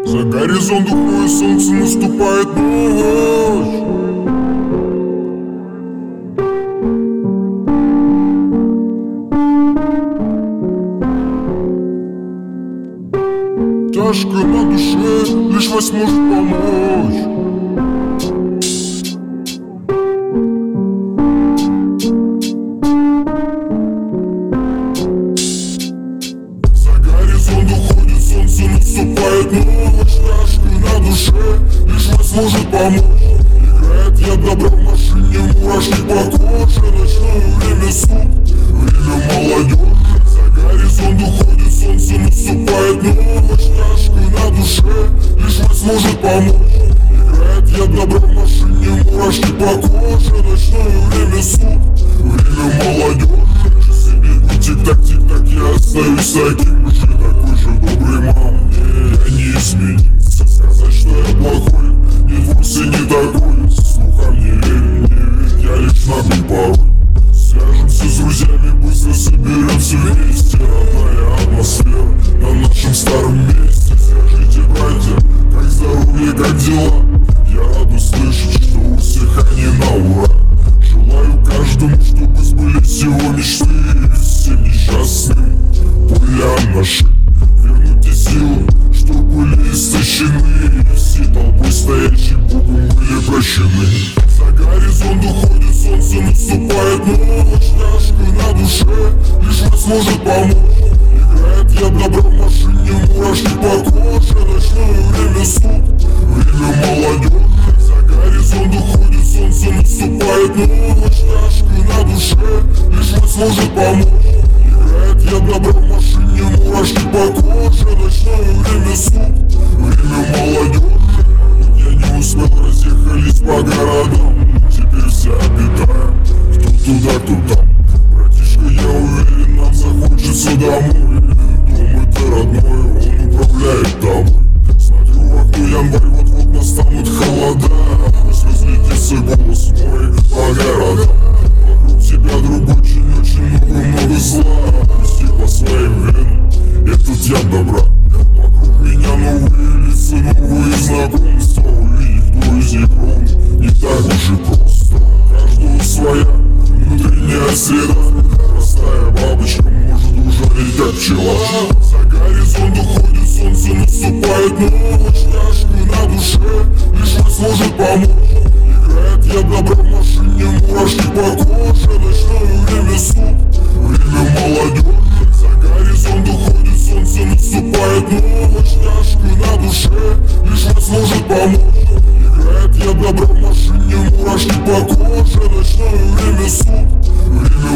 За горизонт уходит солнце, наступает ночь. Тяжко на душе, лишь вас может помочь. За горизонт уходит солнце, наступает ночь. Тяжко на душе, лишь вас может помочь. Играет яд добра в машине, мурашки по коже. Ночное время суток, время молодежи. За горизонт уходит солнце, наступает ночь. Тяжко на душе, лишь вас может помочь. Играет яд добра в машине, мурашки по коже. Ночное время суток, время молодежи. Себе тик-так, тик-так, я остаюсь таким же, такой же добрый, мам. Я не изменился, сказать, что я плохой, нет, вовсе не такой. Слухам не верь, я лишь наглый порой. Свяжемся с друзьями, быстро соберемся вместе. Родная атмосфера на нашем старом месте. Скажите, братья, как здоровье, как дела? Я рад услышать, что у всех они на ура. Желаю каждому, чтобы сбылись его мечты. Всем несчастным пуля наши вернуть те силы, что были истощены. Все толпой стоящие Богом были прощены. За горизонт уходит солнце, наступает ночь. Тяжко на душе, лишь вас может помочь. Играет яд добра в машине, мурашки по коже. Ночное время суток, время молодежи. За горизонт уходит солнце, наступает ночь. Тяжко на душе, лишь вас может помочь. Играет яд добра в машине, мурашки по коже. Ночное время суток, время молодежи. Я не успел, разъехались по городам. Теперь все обитаем, кто туда, кто там. Братишка, я уверен, нам захочется домой. Дом это родной, он управляет тобой. Смотрю в окно, январь, вот-вот настанут холода. Пусть разлетится голос мой по городам. Вокруг тебя, друг, очень-очень много зла. Пусти по своим венам этот яд добра. Вокруг меня новые лица, новые знакомства. Увидеть, кто из них ровно, не так уж и просто. Каждого своя внутренняя среда. Простая бабочка может ужалить, как пчела. За горизонт уходит солнце, наступает ночь. Тяжко на душе, лишь вас может помочь. Играет яд добра в машине, мурашки по коже. Ночное время суток, время молодежи. За горизонт уходит солнце, наступает ночь. Тяжко на душе, лишь вас может помочь. Играет яд добра в машине, мурашки по коже. Ночное время суток, время